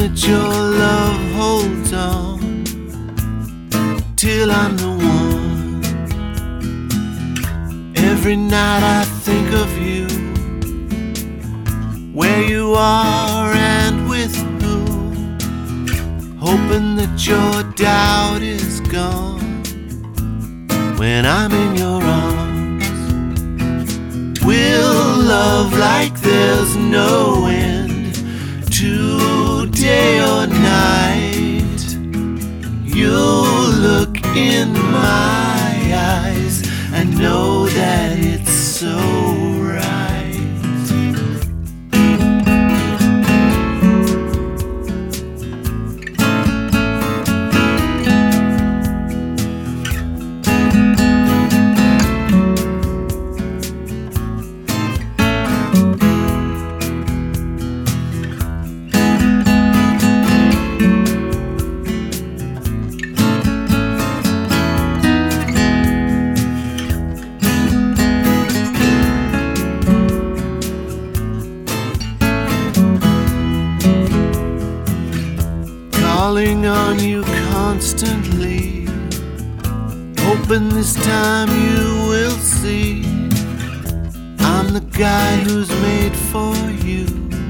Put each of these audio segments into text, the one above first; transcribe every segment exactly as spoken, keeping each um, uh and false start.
that your love holds on till I'm the one. Every night I think of you, where you are and with who, hoping that your doubt is gone when I'm in your arms. We'll love like there's no end, today or night. You'll look in my eyes and know that it's so right. Calling on you constantly, hoping this time you will see I'm the guy who's made for you,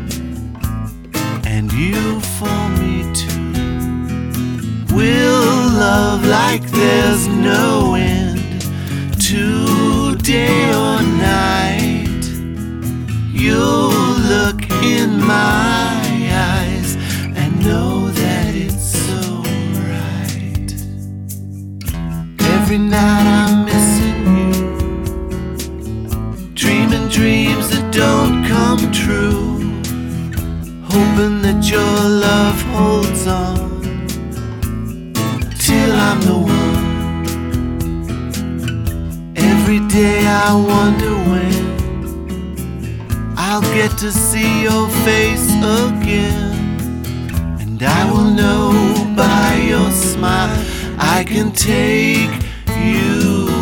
and you for me too. We'll love like there's no end, today or night. You'll look in my eyes and know that it's so right. Every night I'm missing you, dreaming dreams that don't come true, hoping that your love holds on till I'm the one. Every day I wonder when I'll get to see your face again, and I will know by your smile I can take you